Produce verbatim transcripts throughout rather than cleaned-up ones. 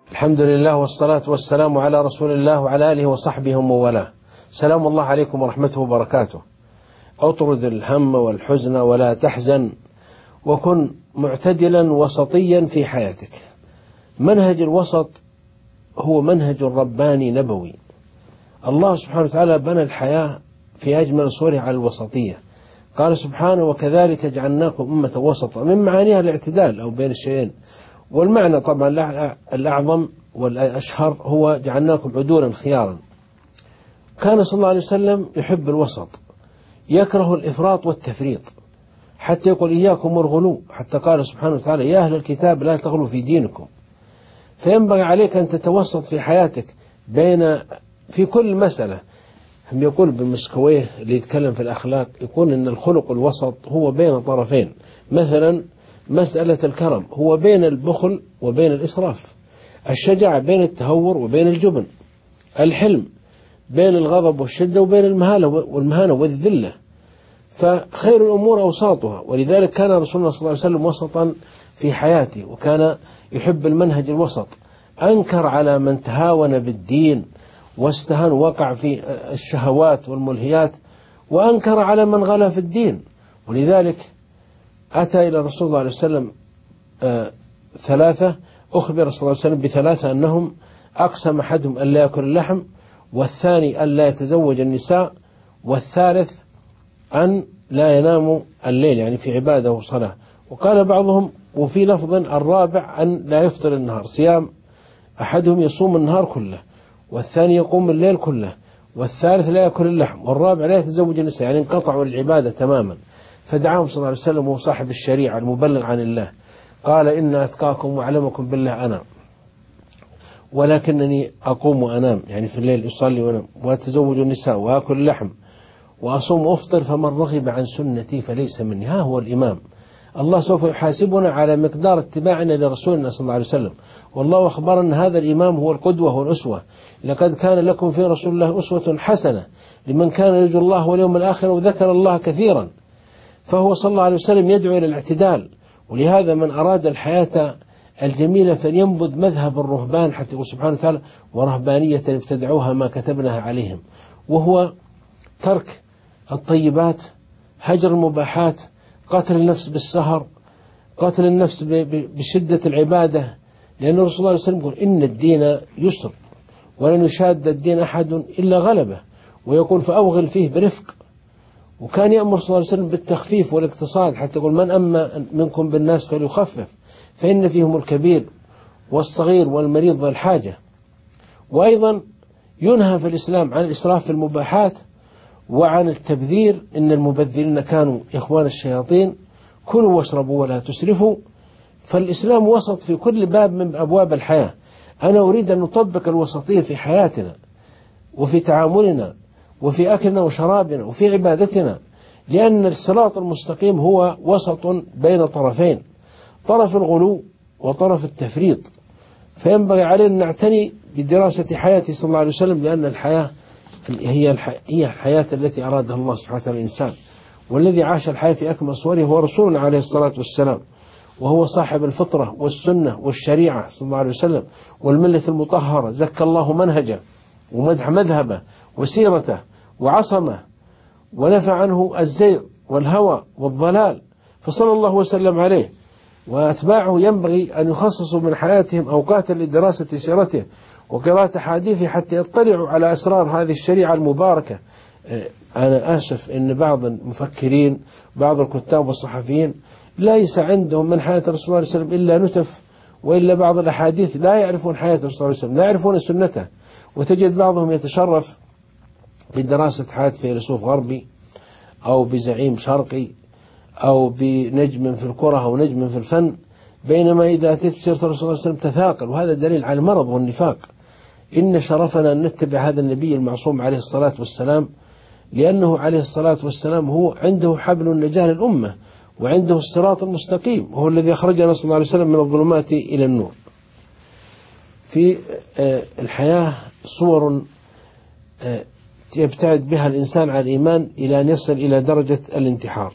الحمد لله والصلاة والسلام على رسول الله وعلى آله وصحبه ومن والاه. سلام الله عليكم ورحمته وبركاته. اطرد الهم والحزن ولا تحزن، وكن معتدلا وسطيا في حياتك. منهج الوسط هو منهج رباني نبوي. الله سبحانه وتعالى بنى الحياة في أجمل صورها على الوسطية. قال سبحانه: وكذلك جعلناكم أمة وسطا، من معانيها الاعتدال أو بين الشيئين، والمعنى طبعا الأعظم والأشهر هو جعلناكم عدولا خيارا. كان صلى الله عليه وسلم يحب الوسط، يكره الإفراط والتفريط، حتى يقول إياكم والغلو، حتى قال سبحانه وتعالى: يا أهل الكتاب لا تغلوا في دينكم. فينبغي عليك أن تتوسط في حياتك بين في كل مسألة. هم يقول بالمسكويه اللي يتكلم في الأخلاق، يقول إن الخلق الوسط هو بين طرفين. مثلا مسألة الكرم هو بين البخل وبين الإسراف، الشجاعة بين التهور وبين الجبن، الحلم بين الغضب والشدة وبين المهانة والمهانة والذلة. فخير الأمور أوساطها، ولذلك كان رسول الله صلى الله عليه وسلم وسطا في حياته، وكان يحب المنهج الوسط. أنكر على من تهاون بالدين واستهان وقع في الشهوات والملهيات، وأنكر على من غلا في الدين. ولذلك أتى إلى رسول الله عليه وسلم آه ثلاثة، أخبر صلى الله عليه وسلم بثلاثة أنهم أقسم أحدهم أن لا يأكل اللحم، والثاني أن لا يتزوج النساء، والثالث أن لا ينام الليل، يعني في عبادة وصلاة. وقال بعضهم وفي لفظ الرابع أن لا يفطر النهار، صيام أحدهم يصوم النهار كله، والثاني يقوم الليل كله، والثالث لا يأكل اللحم، والرابع لا يتزوج النساء، يعني انقطعوا العبادة تماما. فدعاهم صلى الله عليه وسلم وهو صاحب الشريعة المبلغ عن الله، قال: إن أتقاكم وأعلمكم بالله أنا، ولكنني أقوم وأنام، يعني في الليل أصلي وأنام، وأتزوج النساء وأكل اللحم وأصوم وأفطر، فمن رغب عن سنتي فليس مني. ها هو الإمام. الله سوف يحاسبنا على مقدار اتباعنا لرسولنا صلى الله عليه وسلم، والله أخبر أن هذا الإمام هو القدوة والأسوة. لقد كان لكم في رسول الله أسوة حسنة لمن كان يرجو الله واليوم الآخر وذكر الله كثيرا. فهو صلى الله عليه وسلم يدعو إلى الاعتدال، ولهذا من أراد الحياة الجميلة فلينبذ مذهب الرهبان، حتى يقول سبحانه وتعالى: ورهبانية ابتدعوها ما كتبناها عليهم، وهو ترك الطيبات، هجر المباحات، قتل النفس بالسهر، قتل النفس بشدة العبادة. لأن الرسول صلى الله عليه وسلم يقول: إن الدين يسر ولن يشاد الدين أحد إلا غلبه، ويقول: فأوغل فيه برفق. وكان يأمر صلى الله عليه وسلم بالتخفيف والاقتصاد، حتى يقول: من أما منكم بالناس فليخفف، فإن فيهم الكبير والصغير والمريض والحاجة. وأيضا ينهى في الإسلام عن الإسراف في المباحات وعن التبذير، إن المبذرين كانوا إخوان الشياطين، كلوا واشربوا ولا تسرفوا. فالإسلام وسط في كل باب من أبواب الحياة. أنا أريد أن نطبق الوسطية في حياتنا وفي تعاملنا وفي أكلنا وشرابنا وفي عبادتنا، لأن الصراط المستقيم هو وسط بين طرفين، طرف الغلو وطرف التفريط. فينبغي علينا أن نعتني بدراسة حياته صلى الله عليه وسلم، لأن الحياة هي هي الحياة التي أرادها الله سبحانه وتعالى الإنسان، والذي عاش الحياة في أكمل صوره هو رسولنا عليه الصلاة والسلام، وهو صاحب الفطرة والسنة والشريعة صلى الله عليه وسلم والملة المطهرة. زكى الله منهجه ومدح مذهبه وسيرته وعصمه، ونفى عنه الزيغ والهوى والضلال، فصلى الله وسلم عليه. وأتباعه ينبغي أن يخصصوا من حياتهم أوقاتا لدراسة سيرته وقراءة حديثه، حتى يطلعوا على أسرار هذه الشريعة المباركة. أنا آسف إن بعض المفكرين، بعض الكتاب والصحفيين، ليس عندهم من حياة الرسول صلى الله عليه وسلم إلا نتف، وإلا بعض الأحاديث، لا يعرفون حياة الرسول صلى الله عليه وسلم، لا يعرفون سنته. وتجد بعضهم يتشرف بدراسة حياة فيلسوف غربي أو بزعيم شرقي أو بنجم في الكرة أو نجم في الفن، بينما إذا أتيت بسيرة الرسول صلى الله عليه وسلم تثاقل، وهذا دليل على المرض والنفاق. إن شرفنا أن نتبع هذا النبي المعصوم عليه الصلاة والسلام، لأنه عليه الصلاة والسلام هو عنده حبل النجاة للأمة، وعنده الصراط المستقيم، وهو الذي أخرجنا صلى الله عليه وسلم من الظلمات إلى النور. في الحياة صور يبتعد بها الإنسان عن الإيمان إلى أن يصل إلى درجة الانتحار.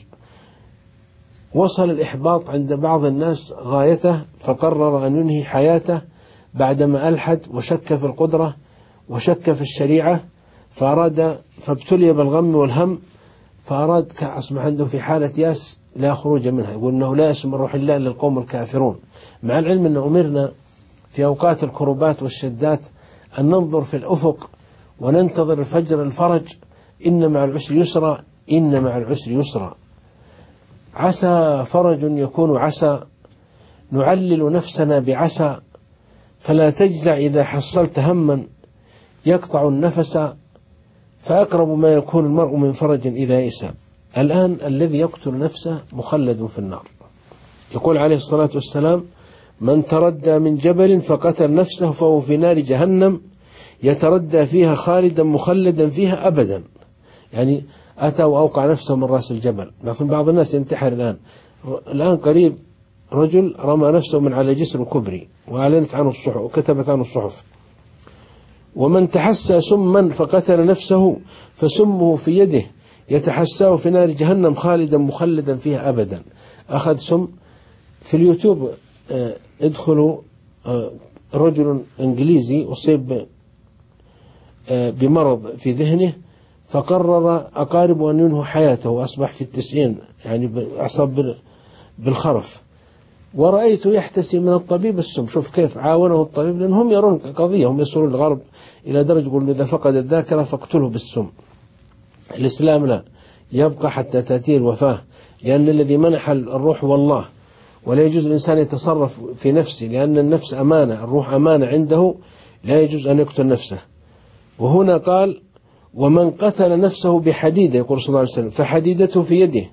وصل الإحباط عند بعض الناس غايته، فقرر أن ينهي حياته بعدما ألحد وشك في القدرة وشك في الشريعة، فأراد فابتلي بالغم والهم، فأراد أصبح عنده في حالة ياس لا خروج منها، يقول أنه لا يأس من روح الله إلا القوم الكافرون، مع العلم أن أمرنا في أوقات الكربات والشدات أن ننظر في الأفق وننتظر الفجر الفرج، إن مع العسر يسرا، إن مع العسر يسرا. عسى فرج يكون عسى، نعلل نفسنا بعسى، فلا تجزع إذا حصلت هما يقطع النفس، فأقرب ما يكون المرء من فرج إذا يئس. الآن الذي يقتل نفسه مخلد في النار. يقول عليه الصلاة والسلام: من تردى من جبل فقتل نفسه فهو في نار جهنم يتردى فيها خالدا مخلدا فيها أبدا. يعني أتى وأوقع نفسه من رأس الجبل. لكن بعض الناس ينتحر الآن. الآن قريب رجل رمى نفسه من على جسر كبري وأعلنت عنه الصحف وكتبت عنه الصحف. ومن تحسى سما فقتل نفسه فسمه في يده يتحساه في نار جهنم خالدا مخلدا فيها أبدا. أخذ سم. في اليوتيوب اه ادخلوا اه رجل إنجليزي أصيب اه بمرض في ذهنه، فقرر أقارب أن ينهوا حياته وأصبح في التسعين، يعني أصاب بالخرف، ورأيته يحتسي من الطبيب السم. شوف كيف عاونه الطبيب، لأنهم يرون قضية، هم يصلون الغرب إلى درجة يقول إذا فقد الذاكرة فاقتله بالسم. الإسلام لا، يبقى حتى تأتيه الوفاة، لأن الذي منح الروح هو الله، ولا يجوز الإنسان يتصرف في نفسه، لأن النفس أمانة، الروح أمانة عنده، لا يجوز أن يقتل نفسه. وهنا قال: ومن قتل نفسه بحديدة، يقول صلى الله عليه وسلم، فحديدته في يده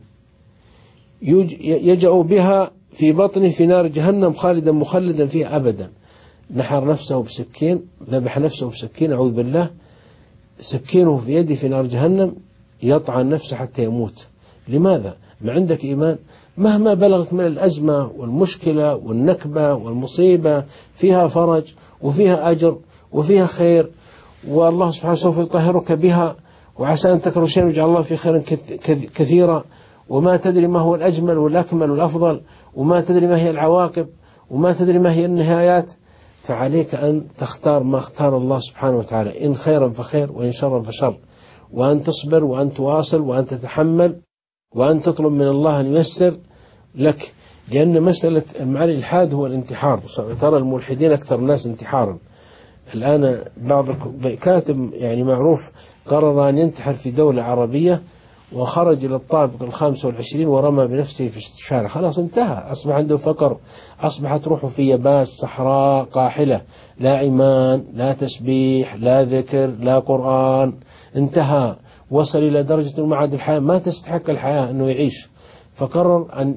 يجأ بها في بطنه في نار جهنم خالدا مخلدا فيها أبدا. نحر نفسه بسكين، ذبح نفسه بسكين، أعوذ بالله، سكينه في يده في نار جهنم يطعن نفسه حتى يموت. لماذا؟ ما عندك إيمان؟ مهما بلغت من الأزمة والمشكلة والنكبة والمصيبة فيها فرج وفيها أجر وفيها خير، والله سبحانه سوف يطهرك بها، وعسى أن تكرهوا شيئا ويجعل الله في خير كثيرا، وما تدري ما هو الأجمل والأكمل والأفضل، وما تدري ما هي العواقب، وما تدري ما هي النهايات. فعليك أن تختار ما اختار الله سبحانه وتعالى، إن خيرا فخير وإن شرا فشر، وأن تصبر وأن تواصل وأن تتحمل وأن تطلب من الله أن ييسر لك. لأن مسألة المعالي الإلحاد هو الانتحار. ترى الملحدين أكثر الناس انتحارا. الآن بعض كاتب يعني معروف قرر أن ينتحر في دولة عربية، وخرج إلى الطابق الخامس والعشرين ورمى بنفسه في الشارع. خلاص انتهى، أصبح عنده فقر، أصبحت روحه في يباس صحراء قاحلة، لا إيمان، لا تسبيح، لا ذكر، لا قرآن، انتهى، وصل إلى درجة معاد الحياة ما تستحق الحياة أنه يعيش، فقرر أن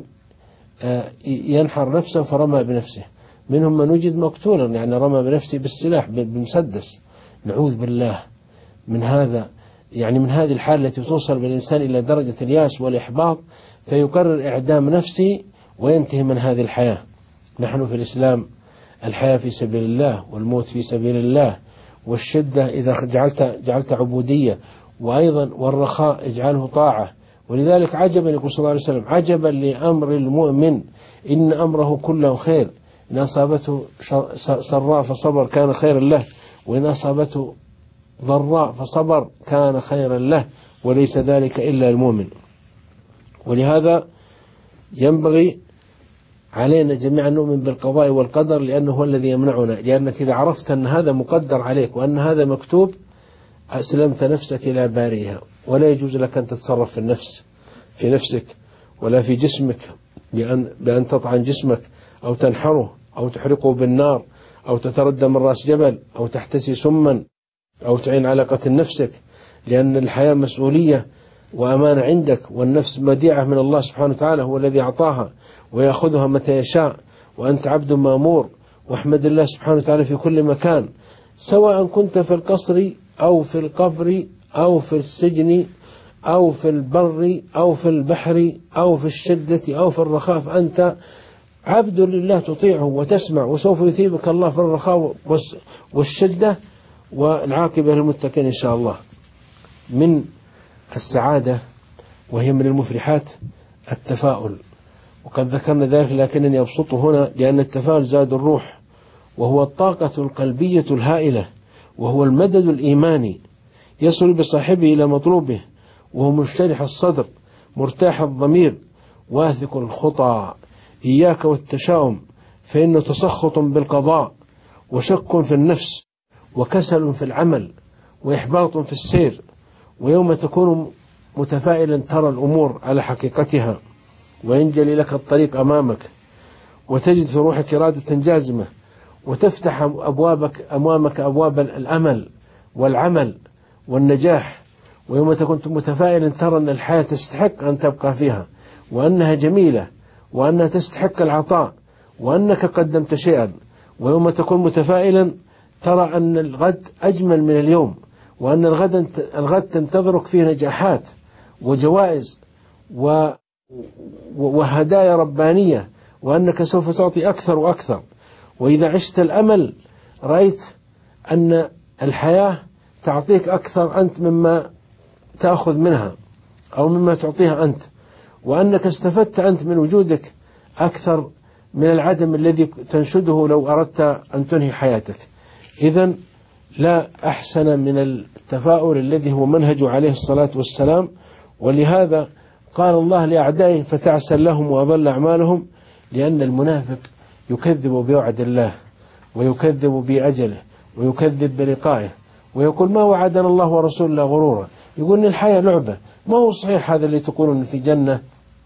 ينحر نفسه فرمى بنفسه. منهم من وجد مقتولا، يعني رمى بنفسه بالسلاح بمسدس. نعوذ بالله من هذا، يعني من هذه الحالة التي توصل بالإنسان إلى درجة الياس والإحباط، فيقرر إعدام نفسه وينتهي من هذه الحياة. نحن في الإسلام الحياة في سبيل الله، والموت في سبيل الله، والشدة إذا جعلت جعلت عبودية، وأيضا والرخاء اجعله طاعة. ولذلك عجبا، يقول صلى الله عليه وسلم: عجبا لأمر المؤمن إن أمره كله خير، إن أصابته سراء فصبر كان خيرا له، وإن أصابته ضراء فصبر كان خيرا له، وليس ذلك إلا المؤمن. ولهذا ينبغي علينا جميعا نؤمن بالقضاء والقدر، لأنه هو الذي يمنعنا. لأنك إذا عرفت أن هذا مقدر عليك وأن هذا مكتوب، أسلمت نفسك إلى بارئها. ولا يجوز لك أن تتصرف في النفس في نفسك ولا في جسمك بأن, بأن تطعن جسمك أو تنحره أو تحرقه بالنار أو تتردى من رأس جبل أو تحتسي سما أو تعين على قتل نفسك، لأن الحياة مسؤولية وأمانة عندك، والنفس مديعة من الله سبحانه وتعالى، هو الذي أعطاها ويأخذها متى يشاء، وأنت عبد مأمور. واحمد الله سبحانه وتعالى في كل مكان، سواء كنت في القصر أو في القبر أو في السجن أو في البر أو في البحر أو في الشدة أو في الرخاء، فأنت عبد لله تطيعه وتسمع، وسوف يثيبك الله في الرخاء والشدة، والعاقبة للمتقين إن شاء الله. من السعادة وهي من المفرحات التفاؤل، وقد ذكرنا ذلك لكنني أبسطه هنا، لأن التفاؤل زاد الروح وهو الطاقة القلبية الهائلة، وهو المدد الإيماني يصل بصاحبه إلى مطلوبه، وهو منشرح الصدر مرتاح الضمير واثق الخطى. إياك والتشاؤم، فإنه تسخط بالقضاء، وشك في النفس، وكسل في العمل، وإحباط في السير. ويوم تكون متفائلا ترى الأمور على حقيقتها، وينجلي لك الطريق أمامك، وتجد في روحك إرادة جازمة، وتفتح أبوابك أمامك أبواب الأمل والعمل والنجاح. ويوم تكون متفائلا ترى أن الحياة تستحق أن تبقى فيها، وأنها جميلة، وأنها تستحق العطاء، وأنك قدمت شيئا. ويوم تكون متفائلا ترى أن الغد أجمل من اليوم، وأن الغد الغد تنتظرك فيه نجاحات وجوائز وهدايا ربانية، وأنك سوف تعطي أكثر وأكثر. وإذا عشت الأمل رأيت أن الحياة تعطيك أكثر أنت مما تأخذ منها أو مما تعطيها أنت، وأنك استفدت أنت من وجودك أكثر من العدم الذي تنشده لو أردت أن تنهي حياتك. إذن لا أحسن من التفاؤل الذي هو منهج عليه الصلاة والسلام. ولهذا قال الله لأعدائه فتعسى لهم وأضل أعمالهم، لأن المنافق يكذب بوعد الله، ويكذب بأجله، ويكذب بلقائه، ويقول ما وعدنا الله ورسوله غرورا. يقول إن الحياة لعبة، ما هو صحيح هذا اللي تقولون في جنة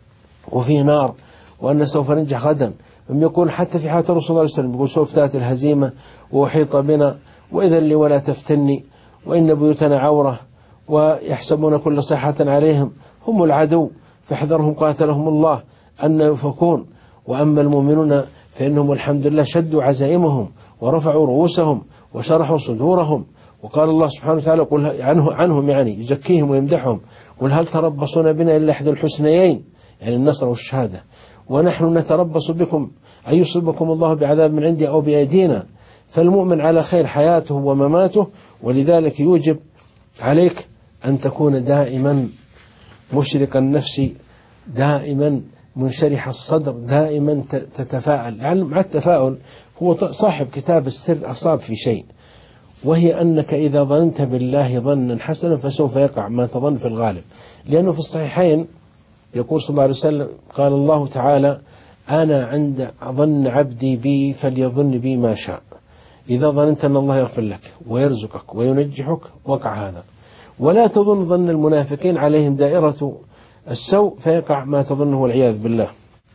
وفي نار وأن سوف ننجح غدا. هم يقول حتى في حياة الرسول صلى الله عليه وسلم يقول سوف تأتي الهزيمة وأحيط بنا، وإذا لي ولا تفتني، وإن بيوتنا عورة، ويحسبون كل صيحة عليهم هم العدو فاحذرهم قاتلهم الله أن يفكون. وأما المؤمنون فإنهم الحمد لله شدوا عزائمهم ورفعوا رؤوسهم وشرحوا صدورهم. وقال الله سبحانه وتعالى قل عنه عنهم يعني يزكيهم ويمدحهم، قل هل تربصون بنا إلا إحدى الحسنيين، يعني النصر والشهادة، ونحن نتربص بكم أن يصيبكم الله بعذاب من عندي أو بأيدينا. فالمؤمن على خير حياته ومماته، ولذلك يوجب عليك أن تكون دائما مشرق النفس، دائما منشرح الصدر، دائما تتفاءل. يعني مع التفاؤل هو صاحب كتاب السر أصاب في شيء، وهي أنك إذا ظننت بالله ظنا حسنا فسوف يقع ما تظن في الغالب. لأنه في الصحيحين يقول صلى الله عليه وسلم قال الله تعالى أنا عند ظن عبدي بي فليظن بي ما شاء. إذا ظننت أن الله يغفر لك ويرزقك وينجحك وقع هذا. ولا تظن ظن المنافقين عليهم دائرة السوء فيقع ما تظنه والعياذ بالله.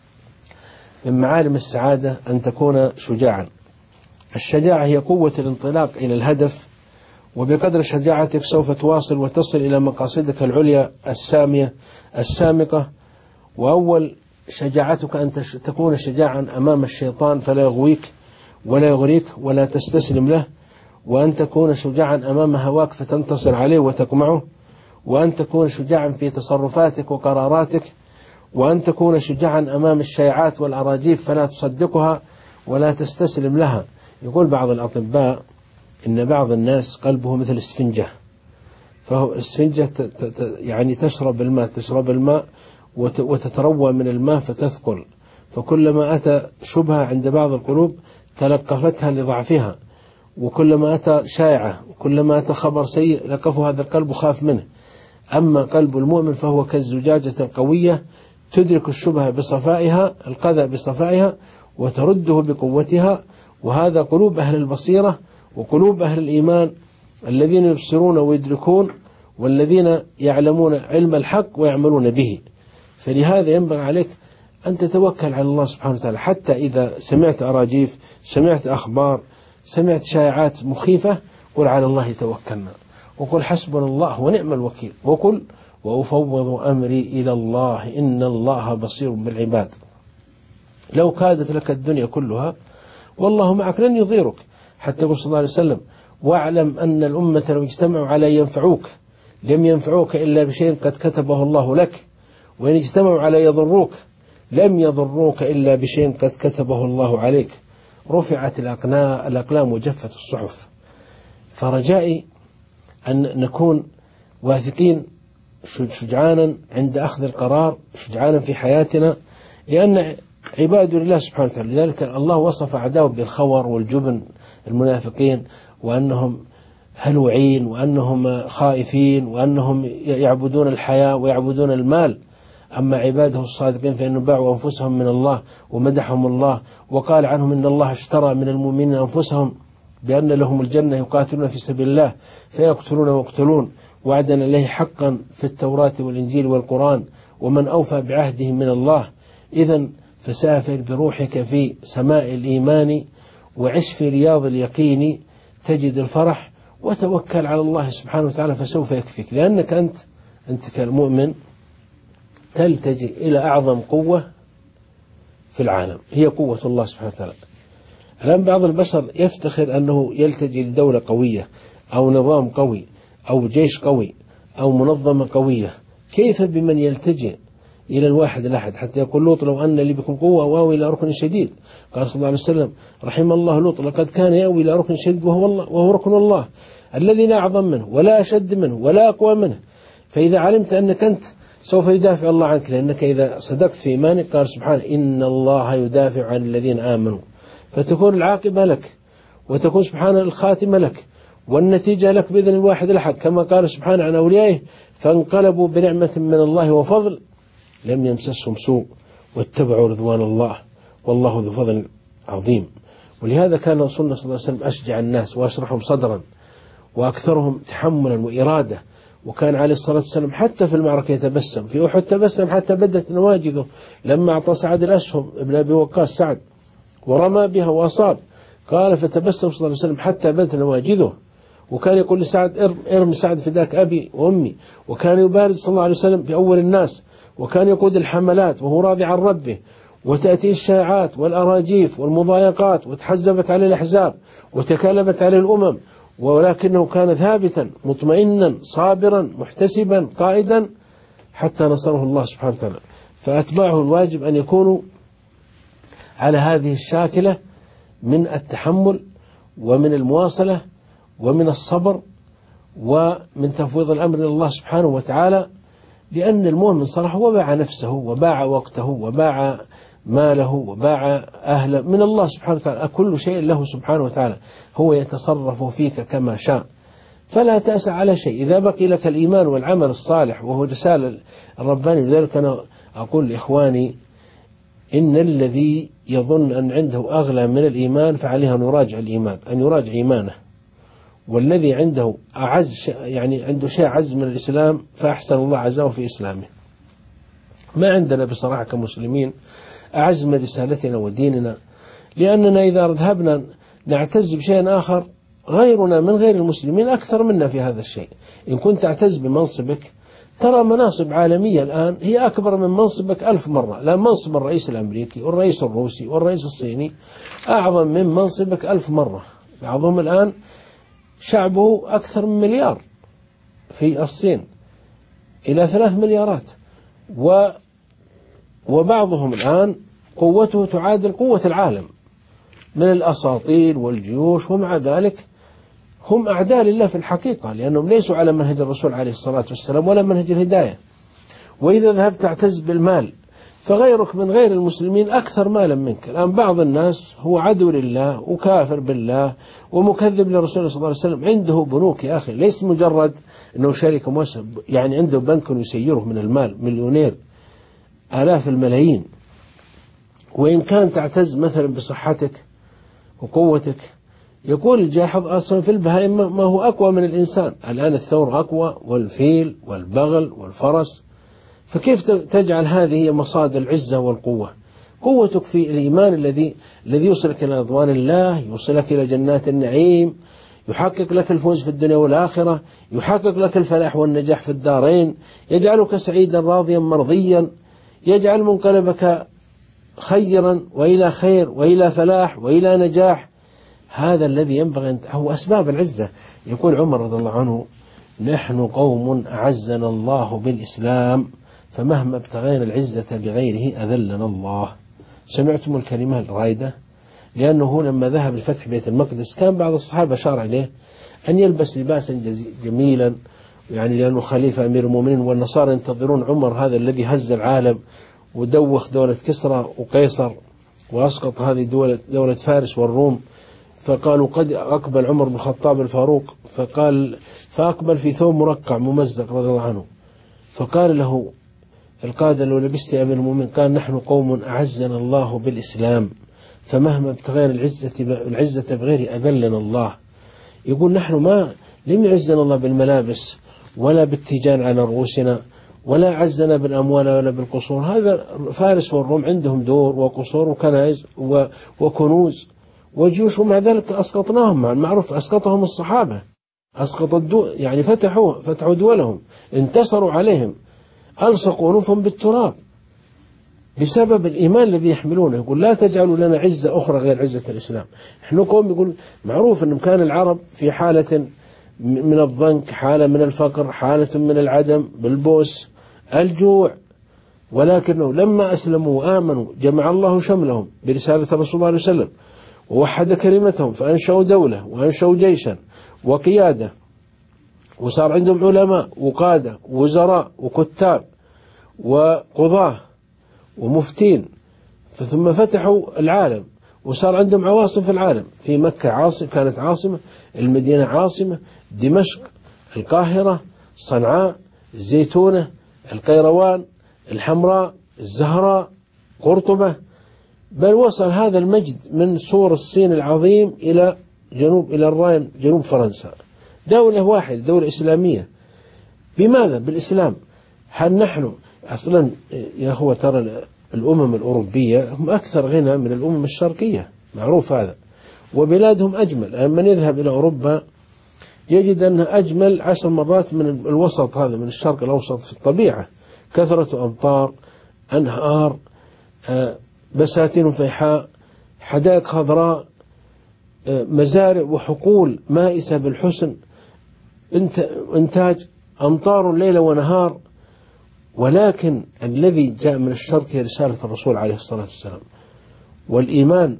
من معالم السعادة أن تكون شجاعا. الشجاعة هي قوة الانطلاق إلى الهدف، وبقدر شجاعتك سوف تواصل وتصل إلى مقاصدك العليا السامية السامقة. وأول شجاعتك أن تكون شجاعا أمام الشيطان فلا يغويك ولا يغريك ولا تستسلم له، وأن تكون شجاعا أمام هواك فتنتصر عليه وتقمعه، وأن تكون شجاعا في تصرفاتك وقراراتك، وأن تكون شجاعا أمام الشائعات والأراجيف فلا تصدقها ولا تستسلم لها. يقول بعض الأطباء إن بعض الناس قلبه مثل السفنجة، فهو السفنجة يعني تشرب الماء تشرب الماء وتتروى من الماء فتثقل، فكلما أتى شبهة عند بعض القلوب تلقفتها لضعفها، وكلما أتى شائعة وكلما أتى خبر سيء لقفه هذا القلب وخاف منه. أما قلب المؤمن فهو كالزجاجة القوية تدرك الشبهة بصفائها القذى بصفائها وترده بقوتها. وهذا قلوب أهل البصيرة وقلوب أهل الإيمان الذين يبصرون ويدركون، والذين يعلمون علم الحق ويعملون به. فلهذا ينبغي عليك أن تتوكل على الله سبحانه وتعالى، حتى إذا سمعت أراجيف، سمعت أخبار، سمعت شائعات مخيفة، قل على الله توكلنا، وقل حسبنا الله ونعم الوكيل، وقل وأفوض أمري إلى الله إن الله بصير بالعباد. لو كادت لك الدنيا كلها والله معك لن يضيرك. حتى يقول صلى الله عليه وسلم واعلم أن الأمة لو اجتمعوا على ينفعوك لم ينفعوك إلا بشيء قد كتبه الله لك، وإن اجتمعوا على يضروك لم يضروك إلا بشيء قد كتبه الله عليك. رفعت الأقلام وجفت الصحف. فرجائي أن نكون واثقين شجعانا عند أخذ القرار، شجعانا في حياتنا، لأن عباد لله سبحانه وتعالى. لذلك الله وصف أعداءه بالخور والجبن المنافقين، وأنهم هلوعين، وأنهم خائفين، وأنهم يعبدون الحياة ويعبدون المال. أما عباده الصادقين فإنهم باعوا أنفسهم من الله ومدحهم الله، وقال عنهم إن الله اشترى من المؤمنين أنفسهم بأن لهم الجنة يقاتلون في سبيل الله فيقتلون ويقتلون، وعدا عليه حقا في التوراة والإنجيل والقرآن، ومن أوفى بعهده من الله. إذن فسافر بروحك في سماء الإيمان، وعش في رياض اليقين، تجد الفرح، وتوكل على الله سبحانه وتعالى فسوف يكفيك. لأنك أنت أنت كالمؤمن تلتجئ إلى أعظم قوة في العالم، هي قوة الله سبحانه وتعالى. الآن بعض البشر يفتخر أنه يلتجئ لدولة قوية أو نظام قوي أو جيش قوي أو منظمة قوية. كيف بمن يلتجئ إلى الواحد الأحد؟ حتى يقول لوط لو أن لي بكم قوة وآوي إلى ركن شديد. قال صلى الله عليه وسلم رحم الله لوط لقد كان يأوي إلى ركن شديد وهو, الله وهو ركن الله الذي لا أعظم منه ولا أشد منه ولا أقوى منه. فإذا علمت أنك أنت سوف يدافع الله عنك، لأنك إذا صدقت في إيمانك قال سبحانه إن الله يدافع عن الذين آمنوا، فتكون العاقبة لك، وتكون سبحانه الخاتمة لك، والنتيجة لك بإذن الواحد الأحد، كما قال سبحانه عن أوليائه فانقلبوا بنعمة من الله وفضل لم يمسسهم سوء واتبعوا رضوان الله والله ذو فضل عظيم. ولهذا كان رسولنا صلى الله عليه وسلم أشجع الناس وأشرحهم صدرا وأكثرهم تحملا وإرادة. وكان عليه الصلاة والسلام حتى في المعركة يتبسم، في أحد تبسم حتى بدت نواجذه لما أعطى سعد الأسهم ابن أبي وقاص سعد ورمى بها وأصاب، قال فتبسم صلى الله عليه وسلم حتى بدت نواجذه. وكان يقول لسعد ارمي سعد فداك أبي وأمي. وكان يبارز صلى الله عليه وسلم في أول الناس، وكان يقود الحملات وهو راضي عن ربه، وتأتي الشائعات والأراجيف والمضايقات وتحزبت عليه الأحزاب وتكالبت عليه الأمم، ولكنه كان ثابتا مطمئنا صابرا محتسبا قائدا حتى نصره الله سبحانه وتعالى. فأتباعه الواجب أن يكونوا على هذه الشاكلة من التحمل ومن المواصلة ومن الصبر ومن تفويض الأمر إلى الله سبحانه وتعالى. لأن المؤمن صراحة وباع نفسه وباع وقته وباع ماله وباع أهله من الله سبحانه وتعالى، كل شيء له سبحانه وتعالى، هو يتصرف فيك كما شاء، فلا تأسى على شيء إذا بقي لك الإيمان والعمل الصالح وهو رسالة الرباني. لذلك أنا أقول لإخواني إن الذي يظن أن عنده أغلى من الإيمان فعليه أن يراجع الإيمان، أن يراجع إيمانه. والذي عنده أعز يعني عنده شيء أعز من الإسلام فأحسن الله عزاه في إسلامه. ما عندنا بصراحة كمسلمين أعز من رسالتنا وديننا، لأننا إذا ذهبنا نعتز بشيء آخر غيرنا من غير المسلمين أكثر منا في هذا الشيء. إن كنت تعتز بمنصبك ترى مناصب عالمية الآن هي أكبر من منصبك ألف مرة. لا، منصب الرئيس الأمريكي والرئيس الروسي والرئيس الصيني أعظم من منصبك ألف مرة. بعضهم الآن شعبه أكثر من مليار في الصين إلى ثلاث مليارات، و وبعضهم الآن قوته تعادل قوة العالم من الأساطيل والجيوش، ومع ذلك هم أعداء لله في الحقيقة، لأنهم ليسوا على منهج الرسول عليه الصلاة والسلام ولا منهج الهداية. وإذا ذهبت تعتز بالمال فغيرك من غير المسلمين أكثر مالا منك. الآن بعض الناس هو عدو لله وكافر بالله ومكذب لرسول صلى الله عليه وسلم، عنده بنوك يا أخي، ليس مجرد أنه شركة موسى، يعني عنده بنك يسيره من المال، مليونير آلاف الملايين. وإن كان تعتز مثلا بصحتك وقوتك، يقول الجاحظ أصلا في البهائم ما هو أقوى من الإنسان. الآن الثور أقوى والفيل والبغل والفرس، فكيف تجعل هذه هي مصادر العزة والقوة؟ قوتك في الإيمان الذي الذي يوصلك إلى رضوان الله، يوصلك إلى جنات النعيم، يحقق لك الفوز في الدنيا والآخرة، يحقق لك الفلاح والنجاح في الدارين، يجعلك سعيدا راضيا مرضيا، يجعل منقلبك خيرا وإلى خير وإلى فلاح وإلى نجاح. هذا الذي ينبغي، هو أسباب العزة. يقول عمر رضي الله عنه نحن قوم أعزنا الله بالإسلام فمهما ابتغينا العزة بغيره أذلنا الله. سمعتم الكلمة الرائدة؟ لأنه لما ذهب لفتح بيت المقدس كان بعض الصحابة شار عليه أن يلبس لباسا جميلا، يعني لأنه خليفة أمير المؤمنين، والنصارى ينتظرون عمر هذا الذي هز العالم ودوخ دولة كسرى وقيصر وأسقط هذه دولة, دولة فارس والروم. فقالوا قد أقبل عمر بن الخطاب الفاروق، فقال فأقبل في ثوب مرقع ممزق رضي الله عنه، فقال له القادة: لو لبست يا أمير المؤمنين، قال: نحن قوم أعزنا الله بالإسلام، فمهما ابتغينا العزة العزة بغير أذلنا الله. يقول نحن ما لم يعزنا الله بالملابس ولا بالتيجان على رؤوسنا، ولا عزنا بالأموال ولا بالقصور. هذا فارس والروم عندهم دور وقصور وكنائس وكنوز وجيوش، ومع ذلك أسقطناهم. مع المعروف أسقطهم الصحابة، أسقط الدول، يعني فتحوا فتحوا دولهم، انتصروا عليهم، ألصقوا أنوفهم بالتراب بسبب الإيمان الذي يحملونه. يقول: لا تجعلوا لنا عزة أخرى غير عزة الإسلام. نحن قوم، يقول معروف أن كان العرب في حالة من الضنك، حالة من الفقر، حالة من العدم، بالبؤس، الجوع، ولكنه لما أسلموا وآمنوا جمع الله شملهم برسالة الرسول صلى الله عليه وسلم، ووحد كلمتهم، فأنشأوا دولة وأنشأوا جيشا وقيادة، وصار عندهم علماء وقادة ووزراء وكتاب وقضاة ومفتين، ثم فتحوا العالم وصار عندهم عواصم في العالم. في مكة عاصمة، كانت عاصمة، المدينة عاصمة، دمشق، القاهرة، صنعاء، الزيتونة، القيروان، الحمراء، الزهراء، قرطبة، بل وصل هذا المجد من سور الصين العظيم إلى جنوب إلى الراين جنوب فرنسا. دولة واحدة، دولة إسلامية. بماذا؟ بالإسلام. هل نحن أصلا يا أخوة ترى الأمم الأوروبية هم أكثر غنى من الأمم الشرقية، معروف هذا، وبلادهم أجمل. من يذهب إلى أوروبا يجد أنها أجمل عشر مرات من الوسط هذا، من الشرق الأوسط في الطبيعة، كثرة أمطار، أنهار، بساتين فيحاء، حدائق خضراء، مزارع وحقول مائسة بالحسن، إنتاج أمطار ليل ونهار. ولكن الذي جاء من الشرق هي رسالة الرسول عليه الصلاة والسلام والإيمان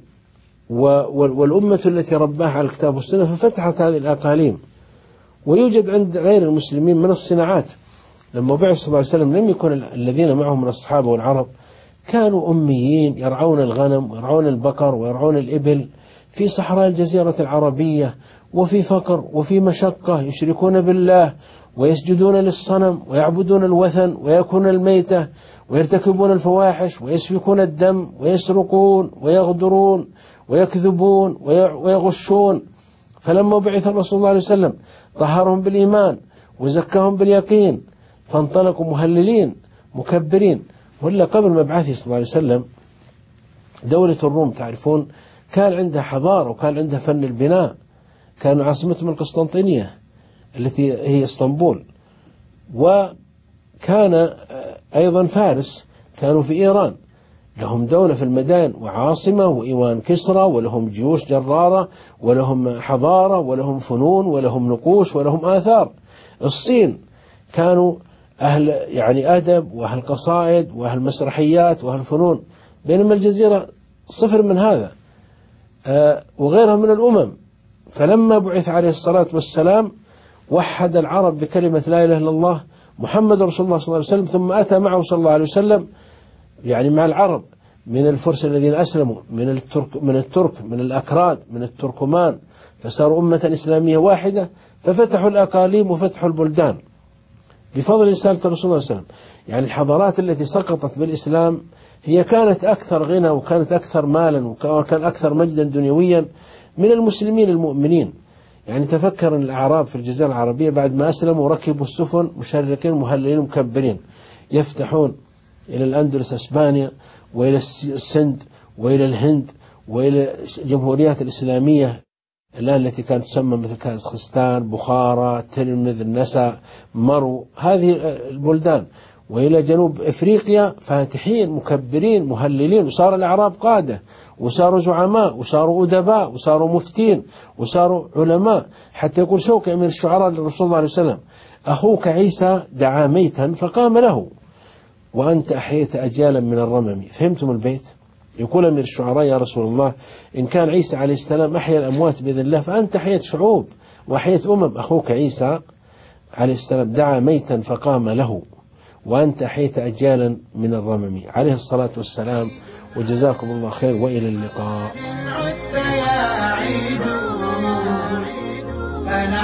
والأمة التي رباها على الكتاب والسنة، ففتحت هذه الأقاليم. ويوجد عند غير المسلمين من الصناعات. لما بعث صلى الله عليه وسلم لم يكن الذين معهم من الصحابة والعرب كانوا أميين، يرعون الغنم ويرعون البقر ويرعون الإبل في صحراء الجزيرة العربية، وفي فقر وفي مشقة، يشركون بالله ويسجدون للصنم ويعبدون الوثن ويأكلون الميتة ويرتكبون الفواحش ويسفكون الدم ويسرقون ويغدرون ويكذبون ويغشون. فلما بعث الرسول صلى الله عليه وسلم طهرهم بالإيمان وزكاهم باليقين، فانطلقوا مهللين مكبرين. ولا قبل مبعثه صلى الله عليه وسلم دولة الروم تعرفون كان عندها حضارة وكان عندها فن البناء، كان عاصمتهم القسطنطينية التي هي اسطنبول، وكان أيضا فارس كانوا في إيران لهم دولة في المدائن وعاصمة وإيوان كسرى، ولهم جيوش جرارة ولهم حضارة ولهم فنون ولهم نقوش ولهم آثار. الصين كانوا أهل يعني أدب وأهل قصائد وأهل مسرحيات وأهل فنون، بينما الجزيرة صفر من هذا آه وغيرها من الأمم. فلما بعث عليه الصلاة والسلام وحد العرب بكلمة لا إله إلا الله محمد رسول الله صلى الله عليه وسلم، ثم أتى معه صلى الله عليه وسلم يعني مع العرب من الفرس الذين أسلموا، من الترك من الترك من الأكراد من التركمان، فصاروا أمة إسلامية واحدة، ففتحوا الأقاليم وفتحوا البلدان بفضل رسالة الرسول صلى الله عليه وسلم. يعني الحضارات التي سقطت بالإسلام هي كانت أكثر غنى وكانت أكثر مالا وكان أكثر مجدا دنيويا من المسلمين المؤمنين. يعني تفكر الأعراب في الجزيرة العربية بعد ما أسلموا ركبوا السفن مشرقين مهللين مكبرين، يفتحون إلى الأندلس إسبانيا وإلى السند وإلى الهند وإلى الجمهوريات الإسلامية الآن التي كانت تسمى مثل كازاخستان، بخارى، تلمذ، النسا، مرو، هذه البلدان، وإلى جنوب إفريقيا فاتحين مكبرين مهللين، وصار الأعراب قادة وصاروا زعماء وصاروا أدباء وصاروا مفتين وصاروا علماء. حتى يقول شوكي من الشعراء للرسول صلى الله عليه وسلم: أخوك عيسى دعا ميتا فقام له وأنت أحييت أجيالا من الرمم. فهمتم البيت؟ يقول من الشعراء: يا رسول الله إن كان عيسى عليه السلام أحيا الأموات بإذن الله، فأنت أحييت شعوب وأحييت أمم. أخوك عيسى عليه السلام دعا ميتا فقام له وأنت أحييت أجيالا من الرمم عليه الصلاة والسلام. وجزاكم الله خير وإلى اللقاء.